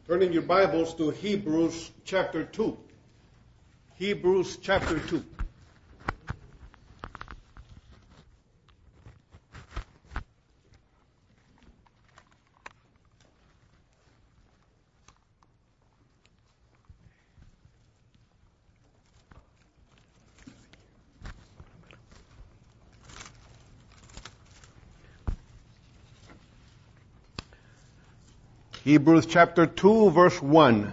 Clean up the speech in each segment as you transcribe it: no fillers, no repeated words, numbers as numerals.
Turning your Bibles to Hebrews chapter 2. Hebrews chapter 2. Hebrews chapter 2, verse 1.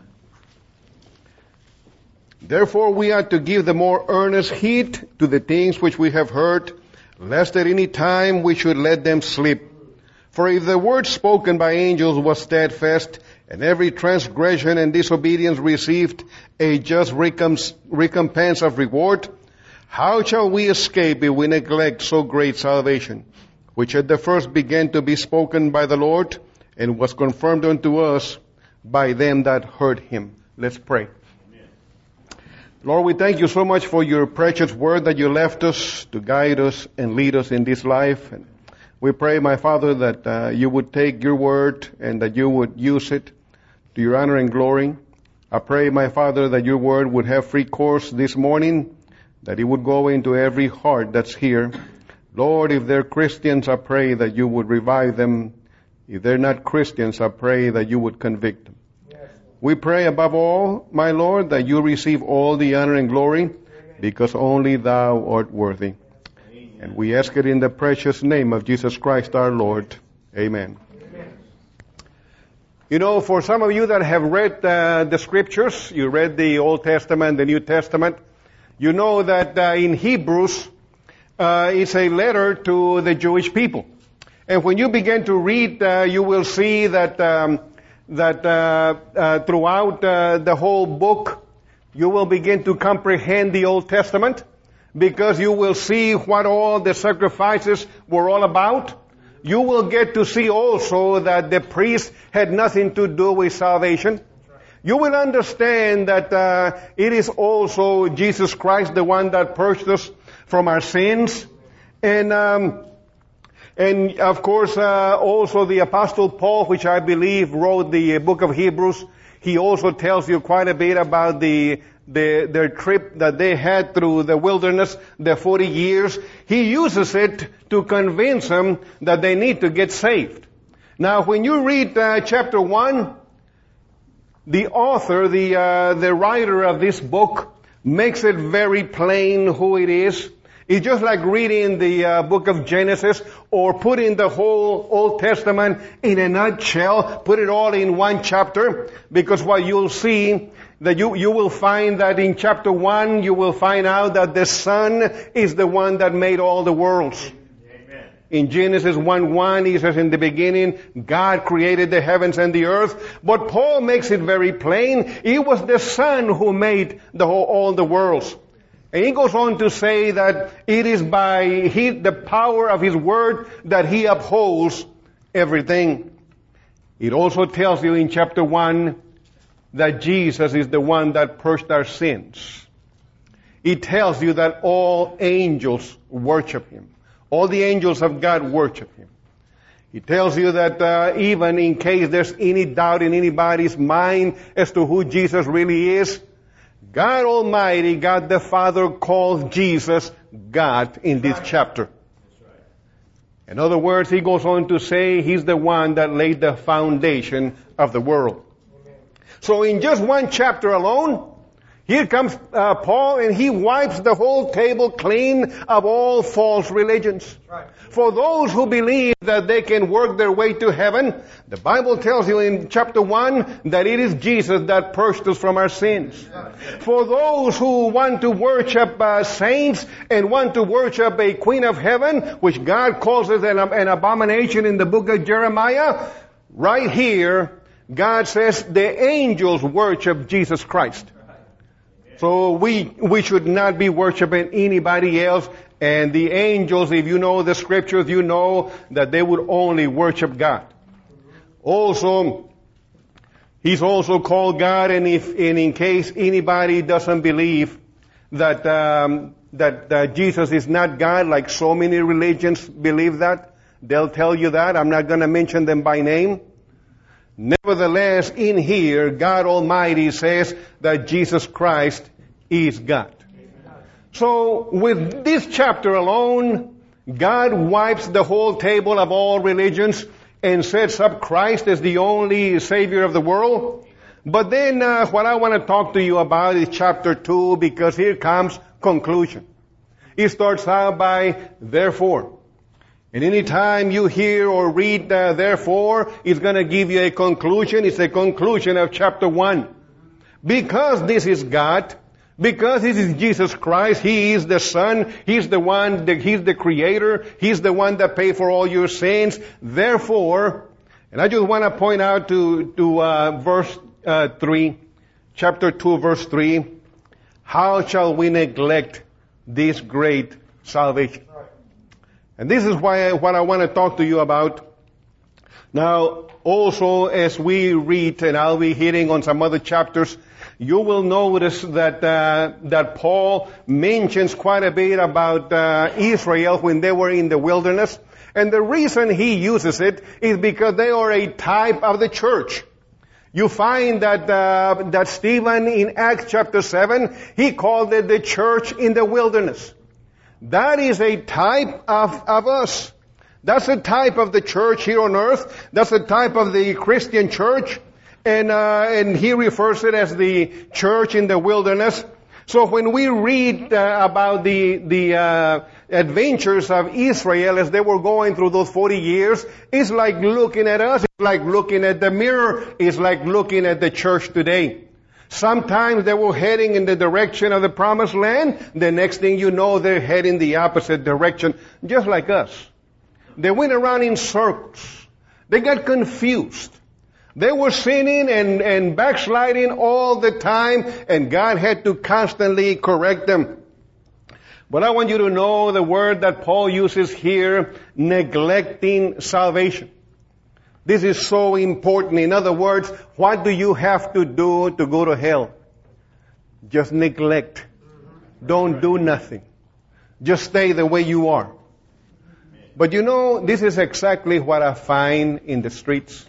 Therefore we ought to give the more earnest heed to the things which we have heard, lest at any time we should let them slip. For if the word spoken by angels was steadfast, and every transgression and disobedience received a just recompense of reward, how shall we escape if we neglect so great salvation, which at the first began to be spoken by the Lord, and was confirmed unto us by them that heard him. Let's pray. Amen. Lord, we thank you so much for your precious word that you left us to guide us and lead us in this life. And we pray, my Father, that you would take your word and that you would use it to your honor and glory. I pray, my Father, that your word would have free course this morning, that it would go into every heart that's here. Lord, if they're Christians, I pray that you would revive them. If they're not Christians, I pray that you would convict them. Yes. We pray above all, my Lord, that you receive all the honor and glory, Amen. Because only thou art worthy. Amen. And we ask it in the precious name of Jesus Christ our Lord. Amen. Amen. You know, for some of you that have read the scriptures, you read the Old Testament, the New Testament, you know that in Hebrews, it's a letter to the Jewish people. And when you begin to read, you will see that throughout the whole book, you will begin to comprehend the Old Testament, because you will see what all the sacrifices were all about. You will get to see also that the priest had nothing to do with salvation. You will understand that it is also Jesus Christ, the one that purged us from our sins. And of course, also the Apostle Paul, which I believe wrote the book of Hebrews, he also tells you quite a bit about their trip that they had through the wilderness, the 40 years. He uses it to convince them that they need to get saved. Now, when you read chapter 1, the author, the writer of this book, makes it very plain who it is. It's just like reading the book of Genesis, or putting the whole Old Testament in a nutshell, put it all in one chapter, because what you'll see, that you will find that in chapter 1, you will find out that the Son is the one that made all the worlds. Amen. In Genesis 1:1, he says, in the beginning, God created the heavens and the earth. But Paul makes it very plain. It was the Son who made all the worlds. And he goes on to say that it is by the power of his word that he upholds everything. It also tells you in chapter 1 that Jesus is the one that purged our sins. It tells you that all angels worship him. All the angels of God worship him. It tells you that even in case there's any doubt in anybody's mind as to who Jesus really is, God Almighty, God the Father, calls Jesus God in this chapter. In other words, he goes on to say he's the one that laid the foundation of the world. So in just one chapter alone, here comes Paul, and he wipes the whole table clean of all false religions. Right. For those who believe that they can work their way to heaven, the Bible tells you in chapter 1 that it is Jesus that purged us from our sins. For those who want to worship saints and want to worship a queen of heaven, which God calls as an abomination in the book of Jeremiah, right here, God says the angels worship Jesus Christ. So we should not be worshiping anybody else. And the angels, if you know the scriptures, you know that they would only worship God. Also, he's also called God, and in case anybody doesn't believe that Jesus is not God, like so many religions believe that, they'll tell you that. I'm not going to mention them by name. Nevertheless, in here, God Almighty says that Jesus Christ is God. So, with this chapter alone, God wipes the whole table of all religions and sets up Christ as the only Savior of the world. But then what I want to talk to you about is chapter 2, because here comes conclusion. It starts out by therefore. And any time you hear or read therefore, it's going to give you a conclusion. It's a conclusion of chapter 1. Because this is God, because this is Jesus Christ, He is the Son, He's the one, He's the Creator, He's the one that paid for all your sins. Therefore, and I just want to point out to verse 3, chapter 2, verse 3, how shall we neglect this great salvation? And this is what I want to talk to you about. Now, also as we read, and I'll be hitting on some other chapters, you will notice that Paul mentions quite a bit about Israel when they were in the wilderness. And the reason he uses it is because they are a type of the church. You find that Stephen in Acts chapter 7, he called it the church in the wilderness. That is a type of us. That's a type of the church here on earth. That's a type of the Christian church. And he refers it as the church in the wilderness. So when we read about the adventures of Israel as they were going through those 40 years, it's like looking at us. It's like looking at the mirror. It's like looking at the church today. Sometimes they were heading in the direction of the promised land. The next thing you know, they're heading the opposite direction, just like us. They went around in circles. They got confused. They were sinning and backsliding all the time, and God had to constantly correct them. But I want you to know the word that Paul uses here, neglecting salvation. This is so important. In other words, what do you have to do to go to hell? Just neglect. Don't do nothing. Just stay the way you are. But you know, this is exactly what I find in the streets.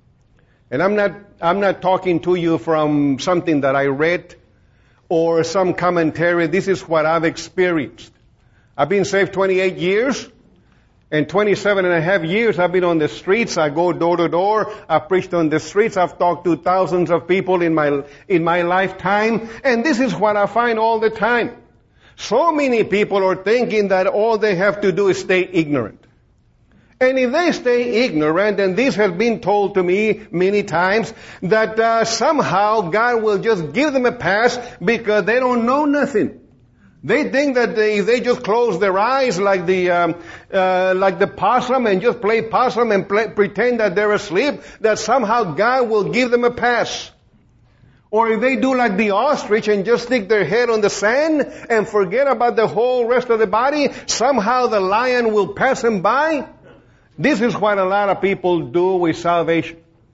And I'm not talking to you from something that I read or some commentary. This is what I've experienced. I've been saved 28 years. And 27 and a half years I've been on the streets. I go door to door. I've preached on the streets. I've talked to thousands of people in my lifetime. And this is what I find all the time. So many people are thinking that all they have to do is stay ignorant. And if they stay ignorant, and this has been told to me many times, that somehow God will just give them a pass because they don't know nothing. They think that if they just close their eyes like the possum and just play possum and pretend that they're asleep, that somehow God will give them a pass. Or if they do like the ostrich and just stick their head on the sand and forget about the whole rest of the body, somehow the lion will pass them by. This is what a lot of people do with salvation.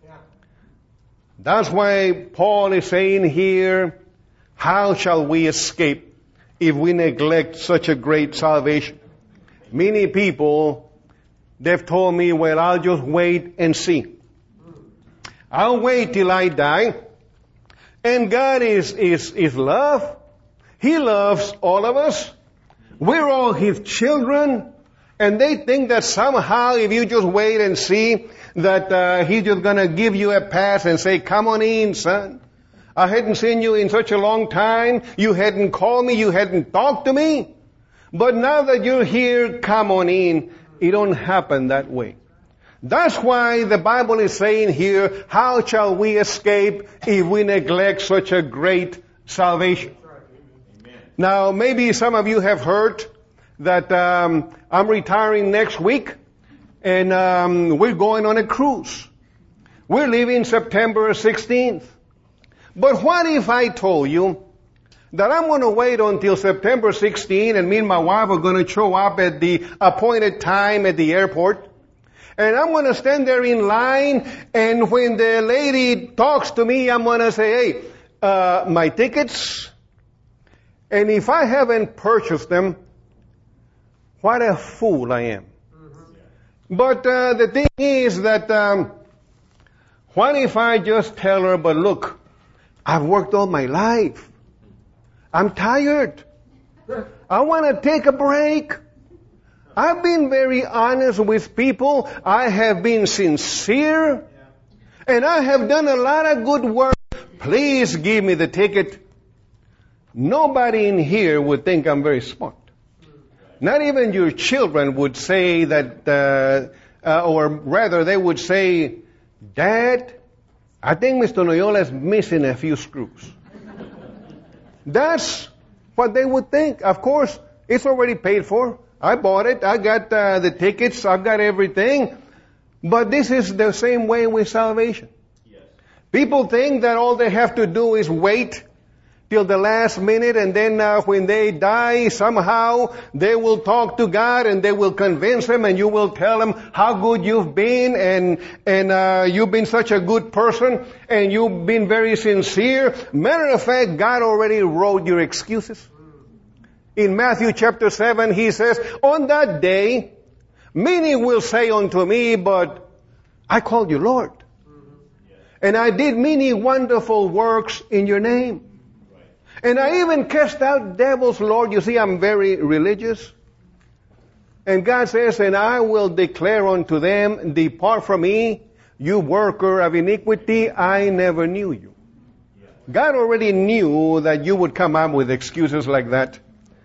That's why Paul is saying here, how shall we escape if we neglect such a great salvation? Many people, they've told me, well, I'll just wait and see. I'll wait till I die. And God is love. He loves all of us. We're all His children. And they think that somehow if you just wait and see that He's just going to give you a pass and say, come on in, son. I hadn't seen you in such a long time. You hadn't called me. You hadn't talked to me. But now that you're here, come on in. It don't happen that way. That's why the Bible is saying here, how shall we escape if we neglect such a great salvation? Now, maybe some of you have heard that I'm retiring next week, and we're going on a cruise. We're leaving September 16th. But what if I told you that I'm going to wait until September 16th, and me and my wife are going to show up at the appointed time at the airport, and I'm going to stand there in line, and when the lady talks to me, I'm going to say, hey, my tickets, and if I haven't purchased them, what a fool I am. But the thing is that What if I just tell her, but look, I've worked all my life. I'm tired. I want to take a break. I've been very honest with people. I have been sincere. And I have done a lot of good work. Please give me the ticket. Nobody in here would think I'm very smart. Not even your children would say that, or rather they would say, Dad, I think Mr. Noyola is missing a few screws. That's what they would think. Of course, it's already paid for. I bought it. I got the tickets. I've got everything. But this is the same way with salvation. Yes. People think that all they have to do is wait till the last minute, and then when they die, somehow they will talk to God and they will convince Him, and you will tell Him how good you've been, and you've been such a good person, and you've been very sincere. Matter of fact, God already wrote your excuses. In Matthew chapter 7, He says, on that day, many will say unto me, but I called you Lord. And I did many wonderful works in your name. And I even cast out devils, Lord. You see, I'm very religious. And God says, and I will declare unto them, depart from me, you worker of iniquity, I never knew you. God already knew that you would come up with excuses like that.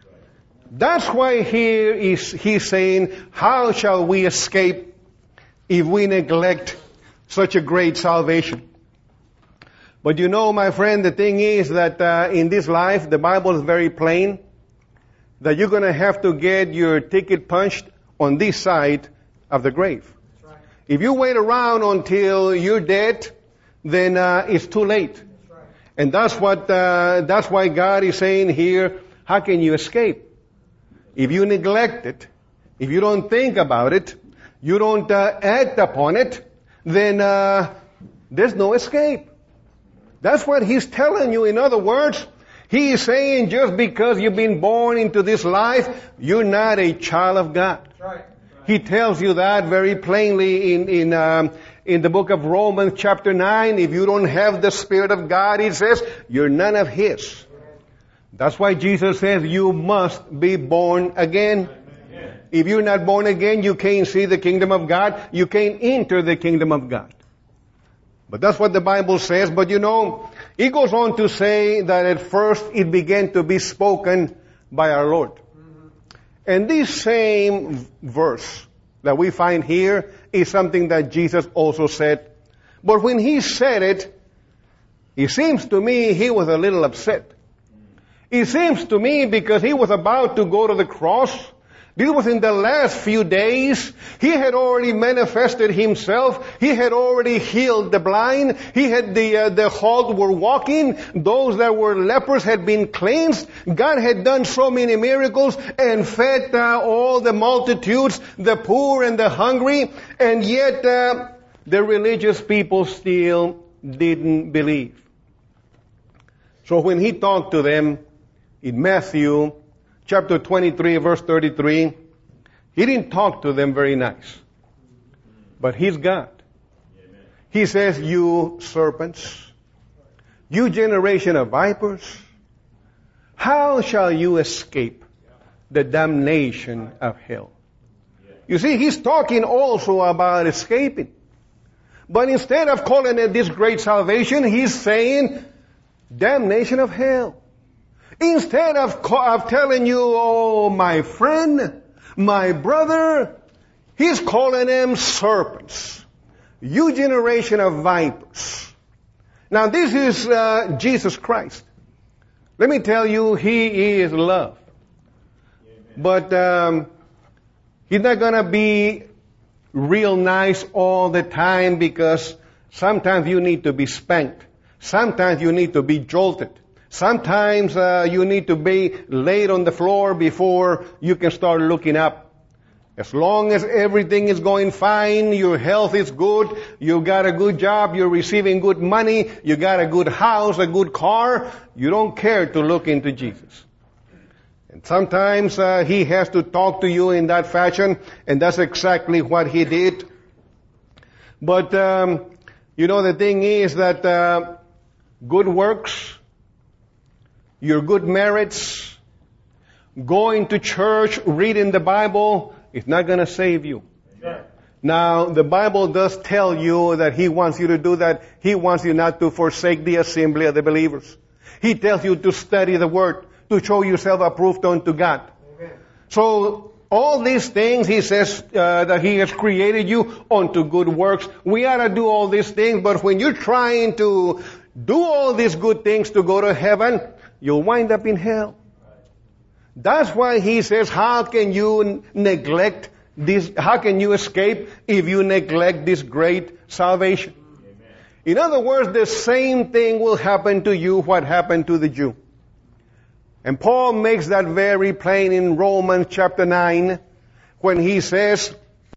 That's why here He's saying, how shall we escape if we neglect such a great salvation? But you know, my friend, the thing is that in this life, the Bible is very plain, that you're going to have to get your ticket punched on this side of the grave. Right. If you wait around until you're dead, then it's too late. Right. And that's why God is saying here, how can you escape? If you neglect it, if you don't think about it, you don't act upon it, then there's no escape. That's what He's telling you. In other words, He is saying just because you've been born into this life, you're not a child of God. Right. He tells you that very plainly in the book of Romans chapter 9. If you don't have the Spirit of God, He says, you're none of His. That's why Jesus says you must be born again. If you're not born again, you can't see the kingdom of God. You can't enter the kingdom of God. But that's what the Bible says. But you know, it goes on to say that at first it began to be spoken by our Lord. And this same verse that we find here is something that Jesus also said. But when He said it seems to me He was a little upset. It seems to me because He was about to go to the cross. This was in the last few days. He had already manifested Himself. He had already healed the blind. He had the halt were walking. Those that were lepers had been cleansed. God had done so many miracles and fed all the multitudes, the poor and the hungry. And yet the religious people still didn't believe. So when He talked to them in Matthew chapter 23, verse 33, He didn't talk to them very nice. But He's God. Amen. He says, you serpents, you generation of vipers, how shall you escape the damnation of hell? You see, He's talking also about escaping. But instead of calling it this great salvation, He's saying, damnation of hell. Instead of telling you, oh, my friend, my brother, He's calling them serpents. You generation of vipers. Now this is Jesus Christ. Let me tell you, He is love. But He's not going to be real nice all the time, because sometimes you need to be spanked. Sometimes you need to be jolted. Sometimes you need to be laid on the floor before you can start looking up. As long as everything is going fine, your health is good, you got a good job, you're receiving good money, you got a good house, a good car, you don't care to look into Jesus. And sometimes He has to talk to you in that fashion, and that's exactly what He did. But You know, the thing is that good works, your good merits, going to church, reading the Bible, is not going to save you. Amen. Now, the Bible does tell you that He wants you to do that. He wants you not to forsake the assembly of the believers. He tells you to study the Word, to show yourself approved unto God. Amen. So, all these things, He says that He has created you unto good works. We ought to do all these things, but when you're trying to do all these good things to go to heaven, you'll wind up in hell. That's why He says, how can you neglect this? How can you escape if you neglect this great salvation? Amen. In other words, the same thing will happen to you what happened to the Jew. And Paul makes that very plain in Romans chapter 9 when he says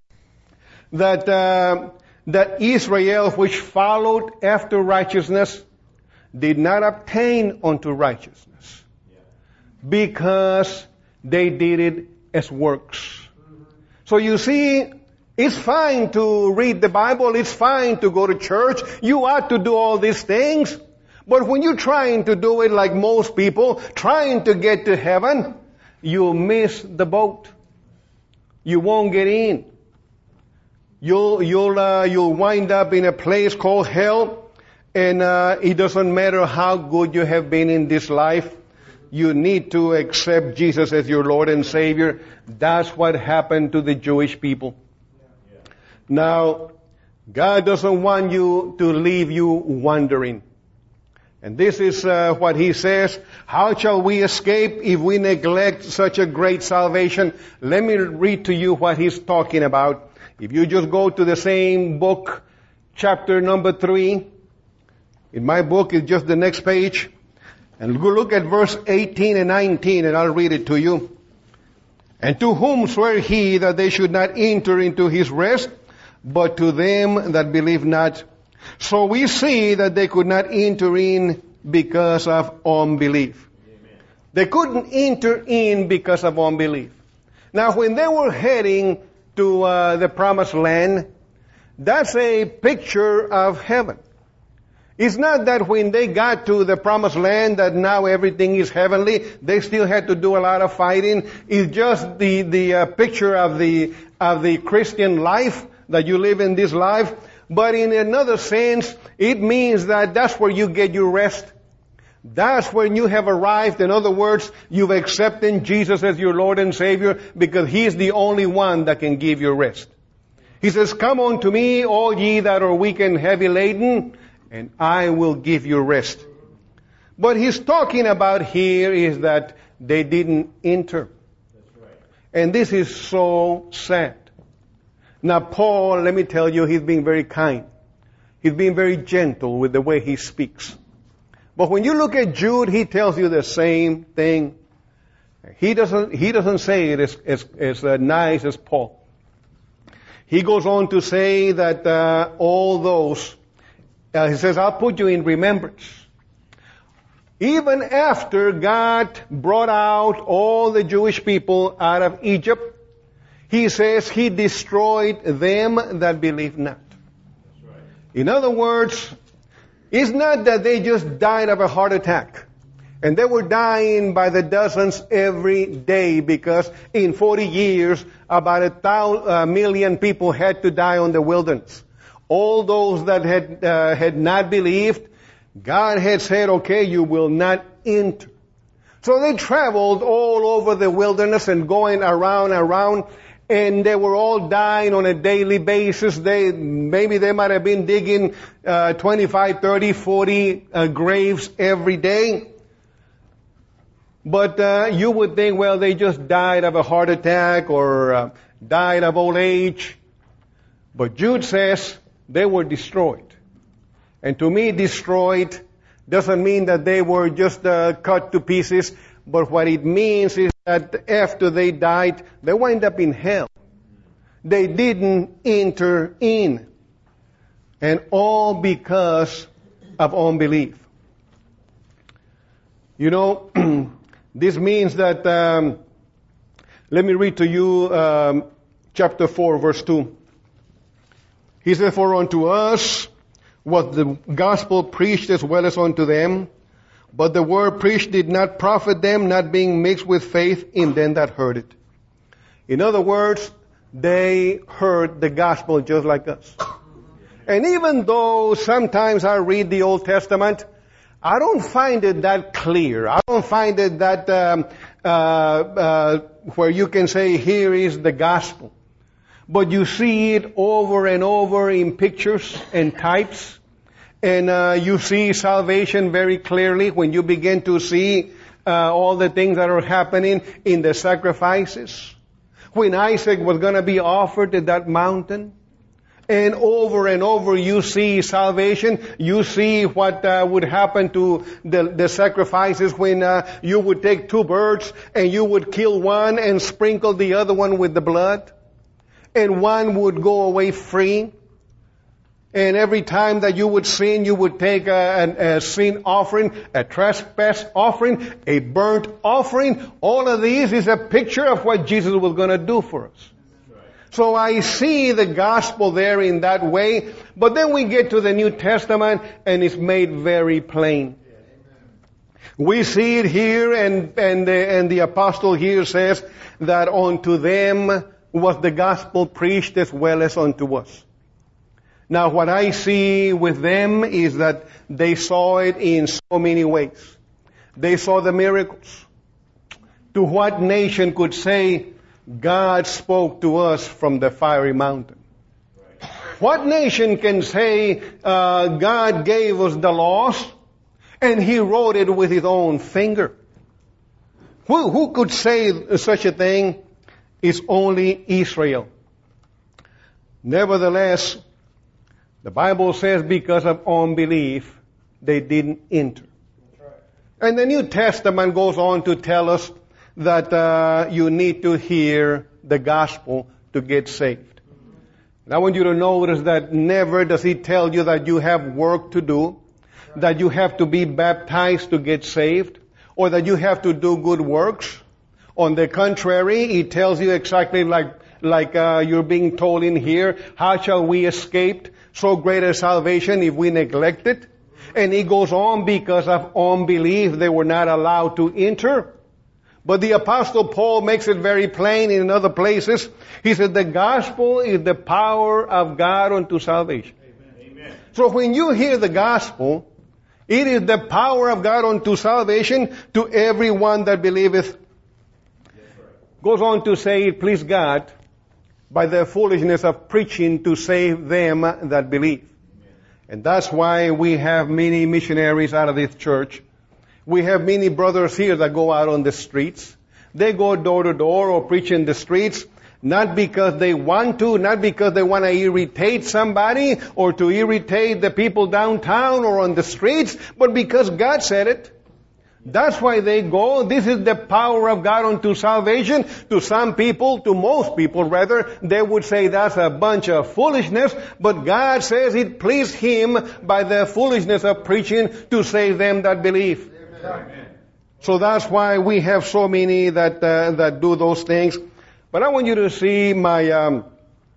that Israel, which followed after righteousness, did not obtain unto righteousness because they did it as works. So you see, it's fine to read the Bible, it's fine to go to church, you ought to do all these things. But when you're trying to do it like most people, trying to get to heaven, you'll miss the boat. You won't get in. You'll wind up in a place called hell, and it doesn't matter how good you have been in this life. You need to accept Jesus as your Lord and Savior. That's what happened to the Jewish people. Now, God doesn't want you to leave you wandering. And this is what He says. How shall we escape if we neglect such a great salvation? Let me read to you what He's talking about. If you just go to the same book, chapter number 3. In my book, it's just the next page. And go look at verse 18 and 19, and I'll read it to you. And to whom sware He that they should not enter into His rest, but to them that believe not? So we see that they could not enter in because of unbelief. Amen. They couldn't enter in because of unbelief. Now, when they were heading to the promised land, that's a picture of heaven. It's not that when they got to the promised land that now everything is heavenly. They still had to do a lot of fighting. It's just the picture of the Christian life, that you live in this life. But in another sense, it means that that's where you get your rest. That's when you have arrived. In other words, you've accepted Jesus as your Lord and Savior because He is the only one that can give you rest. He says, come unto me, all ye that are weak and heavy laden, and I will give you rest. But He's talking about here is that they didn't enter. That's right. And this is so sad. Now Paul, let me tell you, he's being very kind. He's being very gentle with the way he speaks. But when you look at Jude, he tells you the same thing. He doesn't say it as nice as Paul. He goes on to say that all those, he says, I'll put you in remembrance. Even after God brought out all the Jewish people out of Egypt, He says He destroyed them that believe not. That's right. In other words, it's not that they just died of a heart attack. And they were dying by the dozens every day because in 40 years, about 1 million people had to die on the wilderness. All those that had not believed, God had said, okay, you will not enter. So they traveled all over the wilderness and going around, and they were all dying on a daily basis. Maybe they might have been digging 25, 30, 40 graves every day. But you would think, well, they just died of a heart attack or died of old age. But Jude says they were destroyed. And to me, destroyed doesn't mean that they were just cut to pieces. But what it means is that after they died, they wind up in hell. They didn't enter in. And all because of unbelief. You know, this means that, let me read to you chapter 4, verse 2. He said, for unto us was the gospel preached as well as unto them, but the word preached did not profit them, not being mixed with faith in them that heard it. In other words, they heard the gospel just like us. And even though sometimes I read the Old Testament, I don't find it that clear. I don't find it that where you can say, here is the gospel. But you see it over and over in pictures and types. And you see salvation very clearly when you begin to see all the things that are happening in the sacrifices. When Isaac was going to be offered at that mountain. And over you see salvation. You see what would happen to the sacrifices when you would take 2 birds and you would kill one and sprinkle the other one with the blood. And one would go away free. And every time that you would sin, you would take a sin offering, a trespass offering, a burnt offering. All of these is a picture of what Jesus was going to do for us. So I see the gospel there in that way. But then we get to the New Testament and it's made very plain. We see it here and the apostle here says that unto them was the gospel preached as well as unto us. Now what I see with them is that they saw it in so many ways. They saw the miracles. To what nation could say, God spoke to us from the fiery mountain? What nation can say, God gave us the laws and He wrote it with His own finger? Who could say such a thing? It's only Israel. Nevertheless, the Bible says because of unbelief, they didn't enter. And the New Testament goes on to tell us that you need to hear the gospel to get saved. And I want you to notice that never does He tell you that you have work to do, that you have to be baptized to get saved, or that you have to do good works. On the contrary, He tells you exactly like you're being told in here, how shall we escape so great a salvation if we neglect it? And He goes on, because of unbelief they were not allowed to enter. But the Apostle Paul makes it very plain in other places. He said the gospel is the power of God unto salvation. Amen. So when you hear the gospel, it is the power of God unto salvation to everyone that believeth. Goes on to say, it pleased God by the foolishness of preaching to save them that believe. And that's why we have many missionaries out of this church. We have many brothers here that go out on the streets. They go door to door or preach in the streets, not because they want to, not because they want to irritate somebody or to irritate the people downtown or on the streets, but because God said it. That's why they go. This is the power of God unto salvation. To some people, to most people rather, they would say that's a bunch of foolishness, but God says it pleased Him by the foolishness of preaching to save them that believe. Amen. So that's why we have so many that do those things. But I want you to see one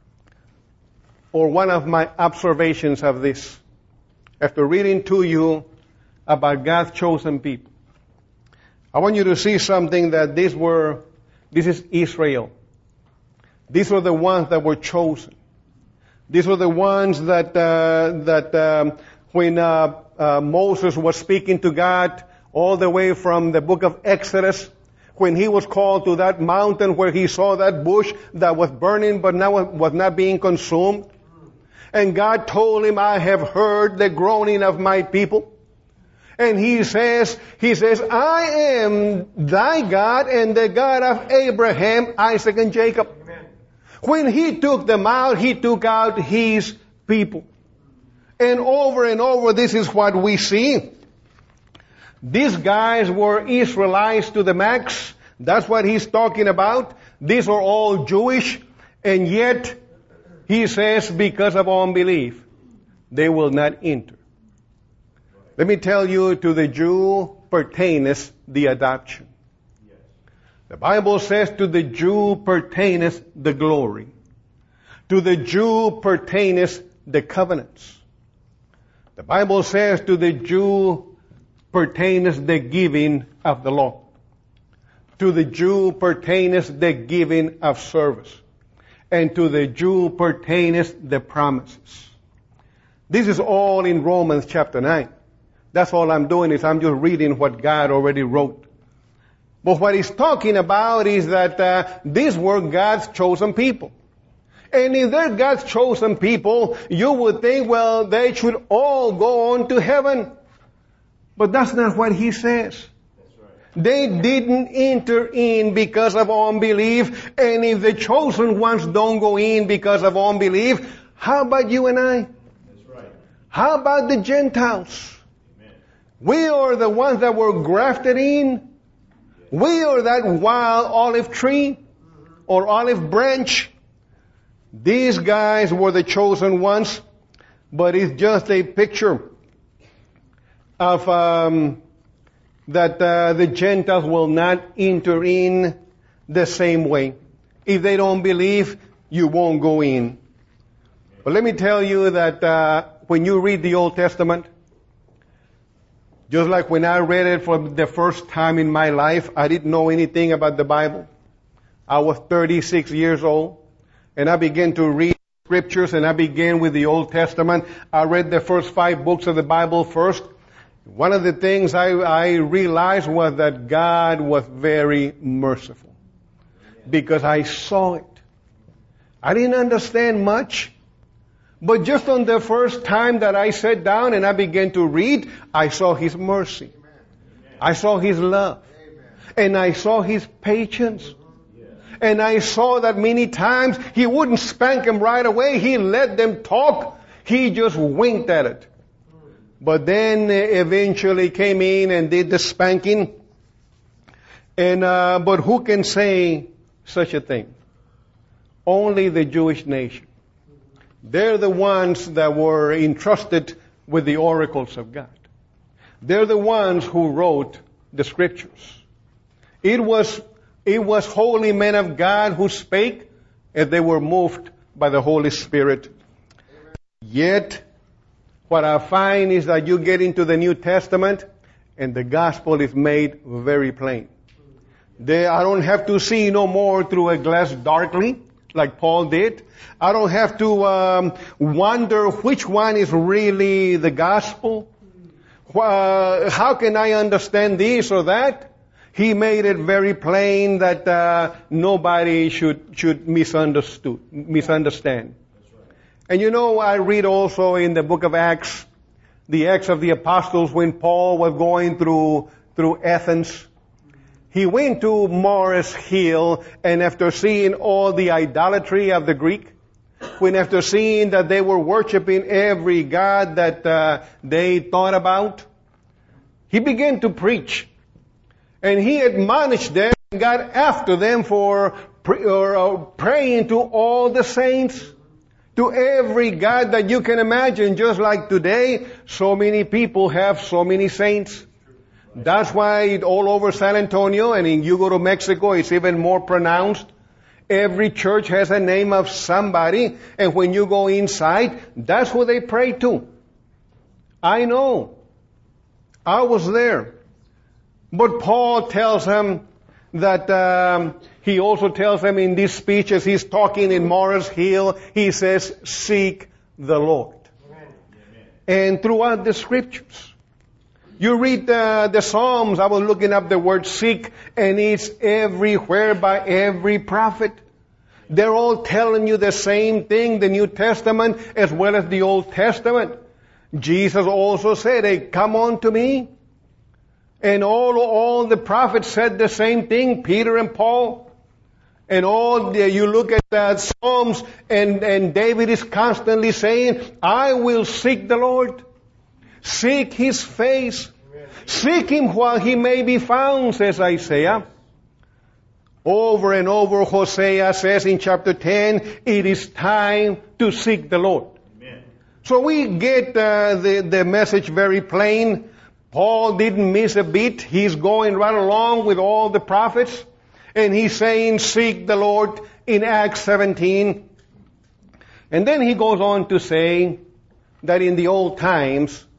of my observations of this. After reading to you about God's chosen people, I want you to see something that this is Israel. These were the ones that were chosen. These were the ones that when Moses was speaking to God all the way from the book of Exodus, when he was called to that mountain where he saw that bush that was burning but now was not being consumed. And God told him, I have heard the groaning of my people. And he says, I am thy God and the God of Abraham, Isaac, and Jacob. Amen. When He took them out, He took out His people. And over, this is what we see. These guys were Israelites to the max. That's what He's talking about. These are all Jewish. And yet, He says, because of unbelief, they will not enter. Let me tell you, to the Jew pertaineth the adoption. Yes. The Bible says to the Jew pertaineth the glory. To the Jew pertaineth the covenants. The Bible says to the Jew pertaineth the giving of the law. To the Jew pertaineth the giving of service. And to the Jew pertaineth the promises. This is all in Romans chapter 9. That's all I'm doing is I'm just reading what God already wrote. But what he's talking about is that these were God's chosen people. And if they're God's chosen people, you would think, well, they should all go on to heaven. But that's not what he says. That's right. They didn't enter in because of unbelief. And if the chosen ones don't go in because of unbelief, how about you and I? That's right. How about the Gentiles? Amen. We are the ones that were grafted in. We are that wild olive tree or olive branch. These guys were the chosen ones, but it's just a picture of that the Gentiles will not enter in the same way. If they don't believe, you won't go in. But let me tell you that when you read the Old Testament, just like when I read it for the first time in my life, I didn't know anything about the Bible. I was 36 years old, and I began to read scriptures, and I began with the Old Testament. I read the first 5 books of the Bible first. One of the things I realized was that God was very merciful, because I saw it. I didn't understand much. But just on the first time that I sat down and I began to read, I saw His mercy. I saw His love. And I saw His patience. And I saw that many times He wouldn't spank them right away. He let them talk. He just winked at it. But then eventually came in and did the spanking. And but who can say such a thing? Only the Jewish nation. They're the ones that were entrusted with the oracles of God. They're the ones who wrote the scriptures. It was holy men of God who spake, and they were moved by the Holy Spirit. Yet, what I find is that you get into the New Testament, and the gospel is made very plain. I don't have to see no more through a glass darkly, like Paul did. I don't have to wonder which one is really the gospel. How can I understand this or that? He made it very plain that nobody should misunderstand. And you know, I read also in the book of Acts, the Acts of the Apostles, when Paul was going through Athens. He went to Mars Hill, and after seeing all the idolatry of the Greek, when after seeing that they were worshiping every god that they thought about, he began to preach. And he admonished them and got after them for praying to all the saints, to every god that you can imagine. Just like today, so many people have so many saints. That's why all over San Antonio, and if you go to Mexico, it's even more pronounced. Every church has a name of somebody, and when you go inside, that's who they pray to. I know. I was there. But Paul tells them that he also tells them in these speeches, he's talking in Mars Hill, he says, seek the Lord. Amen. And throughout the scriptures, you read the Psalms. I was looking up the word seek, and it's everywhere by every prophet. They're all telling you the same thing, the New Testament as well as the Old Testament. Jesus also said, hey, come on to me. And all the prophets said the same thing, Peter and Paul. And you look at the Psalms, and David is constantly saying, I will seek the Lord. Seek His face. Seek Him while He may be found, says Isaiah. Over and over, Hosea says in chapter 10, it is time to seek the Lord. Amen. So we get the message very plain. Paul didn't miss a beat. He's going right along with all the prophets. And he's saying, seek the Lord in Acts 17. And then he goes on to say that in the old times,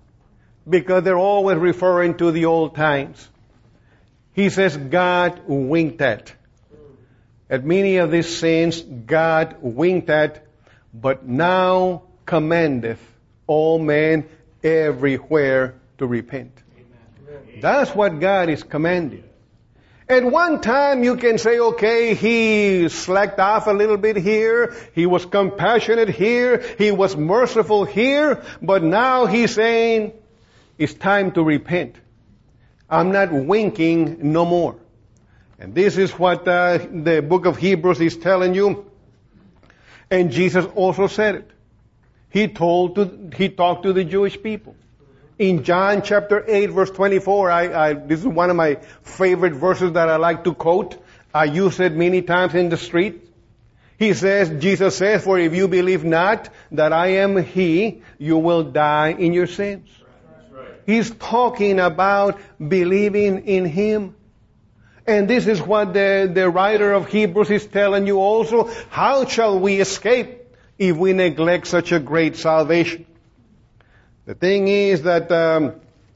because they're always referring to the old times. He says God winked at. At many of these sins, God winked at, but now commandeth all men everywhere to repent. Amen. That's what God is commanding. At one time you can say, okay, he slacked off a little bit here, he was compassionate here, he was merciful here, but now he's saying, it's time to repent. I'm not winking no more. And this is what the book of Hebrews is telling you. And Jesus also said it. He talked to the Jewish people. In John chapter 8 verse 24, this is one of my favorite verses that I like to quote. I use it many times in the street. Jesus says, for if you believe not that I am He, you will die in your sins. Right. He's talking about believing in Him. And this is what the writer of Hebrews is telling you also. How shall we escape if we neglect such a great salvation? The thing is that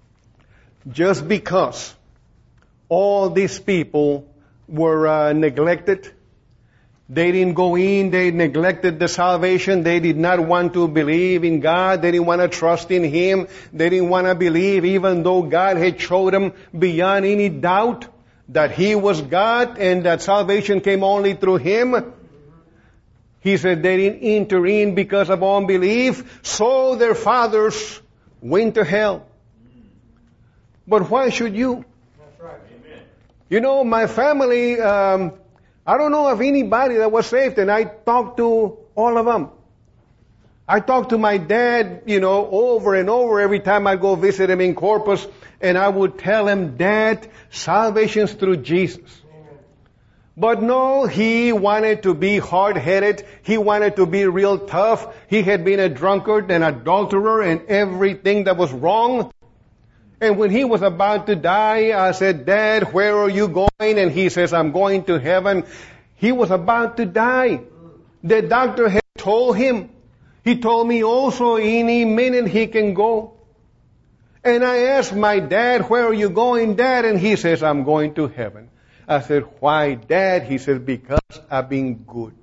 just because all these people were neglected, they didn't go in, they neglected the salvation, they did not want to believe in God, they didn't want to trust in Him, they didn't want to believe even though God had showed them beyond any doubt that He was God and that salvation came only through Him. He said they didn't enter in because of unbelief, so their fathers went to hell. But why should you? That's right. Amen. You know, my family, I don't know of anybody that was saved, and I talked to all of them. I talked to my dad, over and over every time I go visit him in Corpus, and I would tell him, Dad, salvation's through Jesus. But no, he wanted to be hard-headed. He wanted to be real tough. He had been a drunkard, an adulterer, and everything that was wrong. And when he was about to die, I said, Dad, where are you going? And he says, I'm going to heaven. He was about to die. The doctor had told him. He told me also any minute he can go. And I asked my dad, where are you going, Dad? And he says, I'm going to heaven. I said, why, Dad? He said, because I've been good.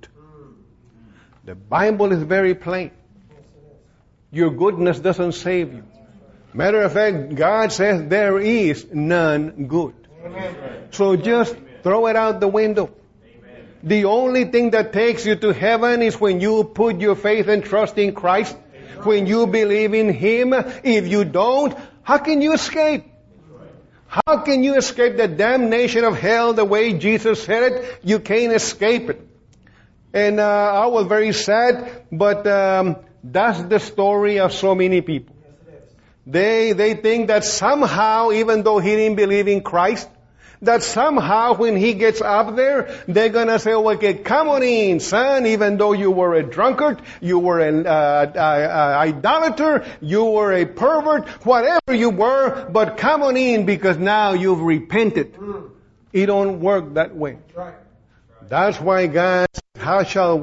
The Bible is very plain. Your goodness doesn't save you. Matter of fact, God says there is none good. So just throw it out the window. The only thing that takes you to heaven is when you put your faith and trust in Christ. When you believe in Him. If you don't, how can you escape? How can you escape the damnation of hell the way Jesus said it? You can't escape it. And I was very sad, but that's the story of so many people. They think that somehow, even though he didn't believe in Christ, that somehow when he gets up there, they're gonna say, okay, come on in, son, even though you were a drunkard, you were an idolater, you were a pervert, whatever you were, but come on in because now you've repented. It don't work that way. That's why God said, how shall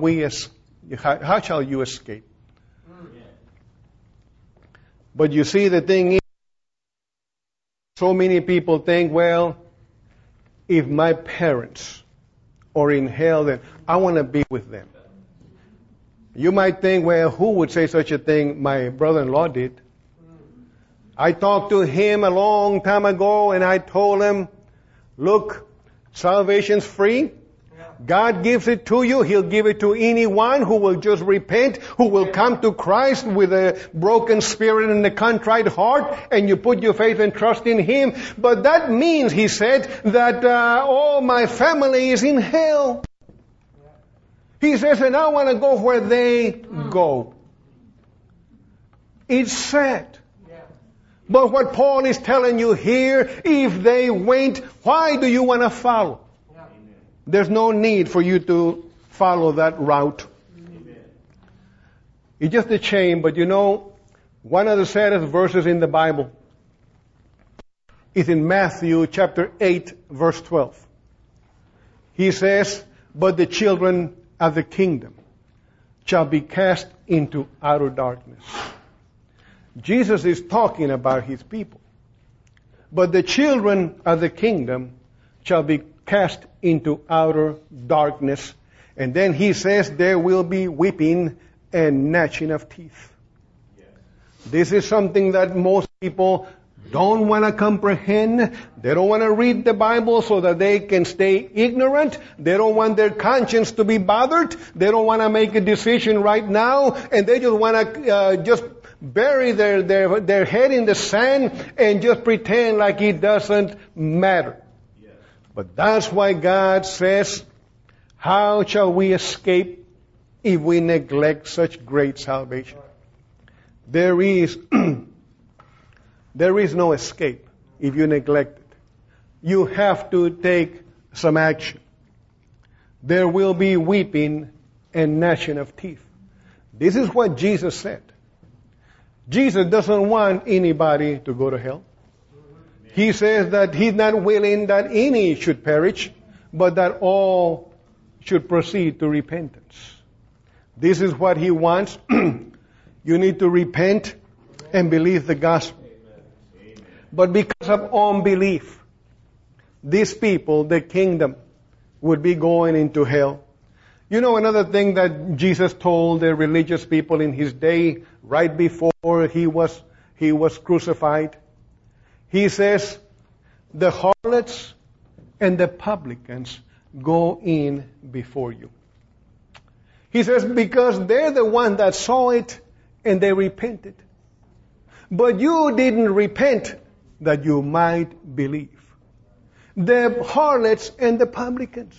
you escape? But you see, the thing is, so many people think, well, if my parents are in hell, then I want to be with them. You might think, well, who would say such a thing? My brother-in-law did. I talked to him a long time ago and I told him, look, salvation's free. God gives it to you. He'll give it to anyone who will just repent, who will come to Christ with a broken spirit and a contrite heart, and you put your faith and trust in Him. But that means, he said, that all my family is in hell. He says, and I want to go where they go. It's sad. But what Paul is telling you here, if they went, why do you want to follow? There's no need for you to follow that route. It's just a shame, but one of the saddest verses in the Bible is in Matthew chapter 8, verse 12. He says, but the children of the kingdom shall be cast into outer darkness. Jesus is talking about His people. But the children of the kingdom shall be cast into outer darkness. And then He says there will be weeping and gnashing of teeth. This is something that most people don't want to comprehend. They don't want to read the Bible so that they can stay ignorant. They don't want their conscience to be bothered. They don't want to make a decision right now. And they just want to just bury their head in the sand and just pretend like it doesn't matter. But that's why God says, how shall we escape if we neglect such great salvation? There is no escape if you neglect it. You have to take some action. There will be weeping and gnashing of teeth. This is what Jesus said. Jesus doesn't want anybody to go to hell. He says that He's not willing that any should perish, but that all should proceed to repentance. This is what He wants. You need to repent and believe the gospel. But because of unbelief, these people, the kingdom, would be going into hell. You know another thing that Jesus told the religious people in His day, right before He was crucified? He says, the harlots and the publicans go in before you. He says, because they're the ones that saw it and they repented. But you didn't repent that you might believe. The harlots and the publicans.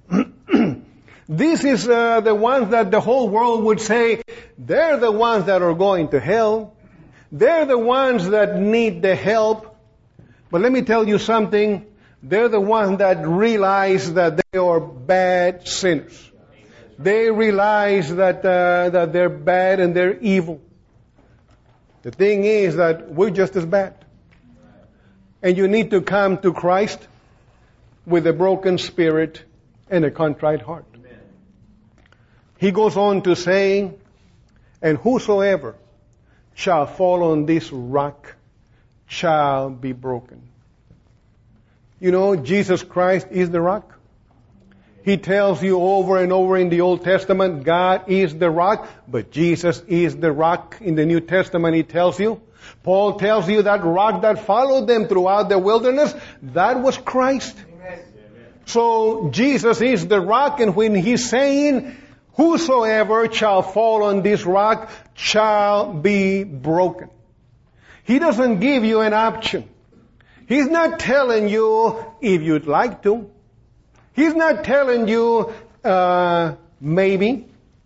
This is the ones that the whole world would say, they're the ones that are going to hell. They're the ones that need the help. But let me tell you something. They're the ones that realize that they are bad sinners. They realize that they're bad and they're evil. The thing is that we're just as bad. And you need to come to Christ with a broken spirit and a contrite heart. Amen. He goes on to say, and whosoever shall fall on this rock shall be broken. You know, Jesus Christ is the rock. He tells you over and over in the Old Testament, God is the rock, but Jesus is the rock. In the New Testament, He tells you. Paul tells you that rock that followed them throughout the wilderness, that was Christ. Amen. So Jesus is the rock, and when He's saying, whosoever shall fall on this rock shall be broken. He doesn't give you an option. He's not telling you if you'd like to. He's not telling you maybe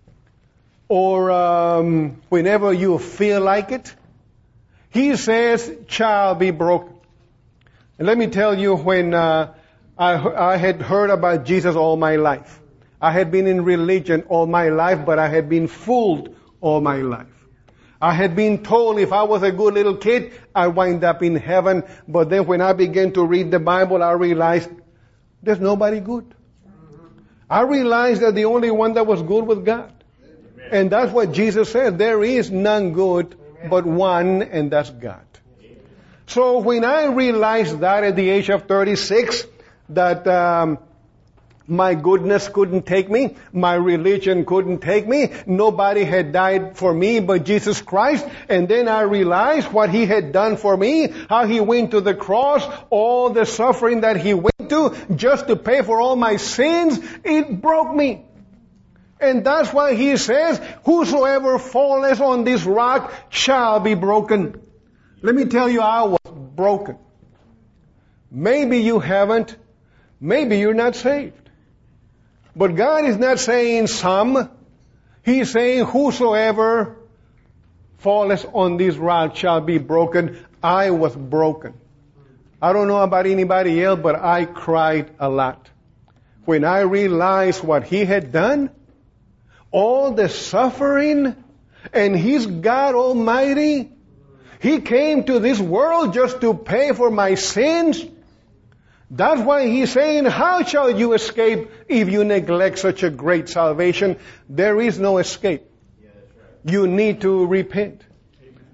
or whenever you feel like it. He says, shall be broken. And let me tell you, when I had heard about Jesus all my life. I had been in religion all my life, but I had been fooled all my life. I had been told if I was a good little kid, I'd wind up in heaven. But then when I began to read the Bible, I realized there's nobody good. I realized that the only one that was good was God. Amen. And that's what Jesus said. There is none good but one, and that's God. Amen. So when I realized that at the age of 36, that my goodness couldn't take me, my religion couldn't take me, nobody had died for me but Jesus Christ, and then I realized what He had done for me, how He went to the cross, all the suffering that He went to just to pay for all my sins, it broke me. And that's why He says, whosoever falleth on this rock shall be broken. Let me tell you, I was broken. Maybe you haven't. Maybe you're not saved. But God is not saying some. He's saying whosoever falleth on this rock shall be broken. I was broken. I don't know about anybody else, but I cried a lot. When I realized what He had done, all the suffering, and He's God Almighty. He came to this world just to pay for my sins. That's why He's saying, how shall you escape if you neglect such a great salvation? There is no escape. You need to repent.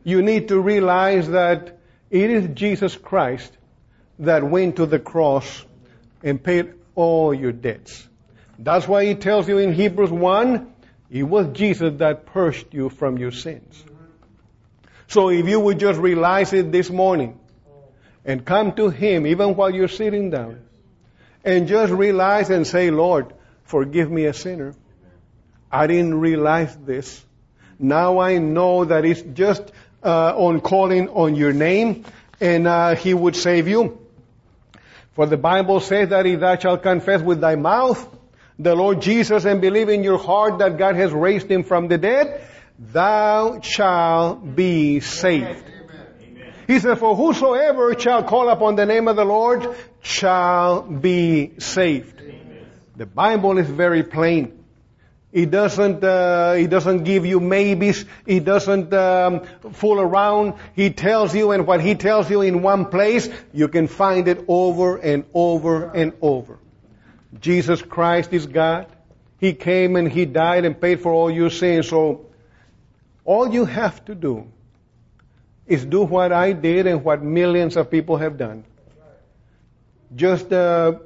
You need to realize that it is Jesus Christ that went to the cross and paid all your debts. That's why he tells you in Hebrews 1, it was Jesus that purged you from your sins. So if you would just realize it this morning and come to him even while you're sitting down and just realize and say, Lord, forgive me a sinner. I didn't realize this. Now I know that it's just on calling on your name and he would save you. For the Bible says that if thou shalt confess with thy mouth the Lord Jesus and believe in your heart that God has raised him from the dead, thou shalt be saved. Amen. He said, for whosoever shall call upon the name of the Lord shall be saved. Amen. The Bible is very plain. It doesn't give you maybes. It doesn't fool around. He tells you, and what he tells you in one place, you can find it over and over and over. Jesus Christ is God. He came and he died and paid for all your sins. So all you have to do is do what I did and what millions of people have done. Just bow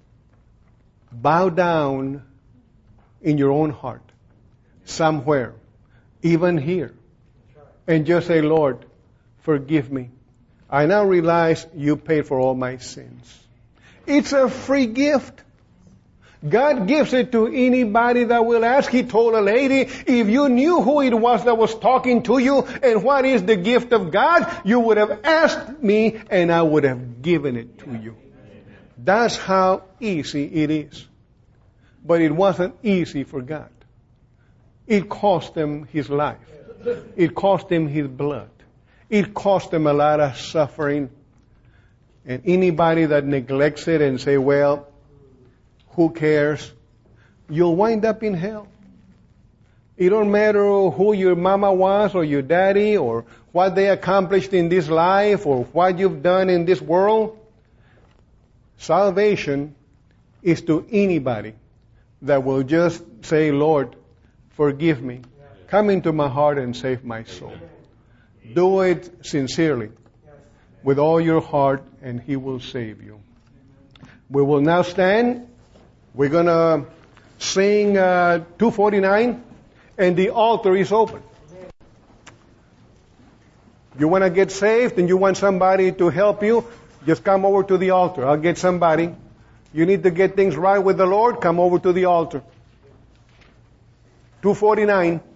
down in your own heart, somewhere, even here, and just say, Lord, forgive me. I now realize you paid for all my sins. It's a free gift. God gives it to anybody that will ask. He told a lady, if you knew who it was that was talking to you and what is the gift of God, you would have asked me and I would have given it to you. That's how easy it is. But it wasn't easy for God. It cost him his life. It cost him his blood. It cost him a lot of suffering. And anybody that neglects it and say, well, who cares? You'll wind up in hell. It don't matter who your mama was or your daddy or what they accomplished in this life or what you've done in this world. Salvation is to anybody that will just say, Lord, forgive me. Come into my heart and save my soul. Do it sincerely with all your heart and he will save you. We will now stand. We're going to sing 249 and the altar is open. You want to get saved and you want somebody to help you, just come over to the altar. I'll get somebody. You need to get things right with the Lord, come over to the altar. 249.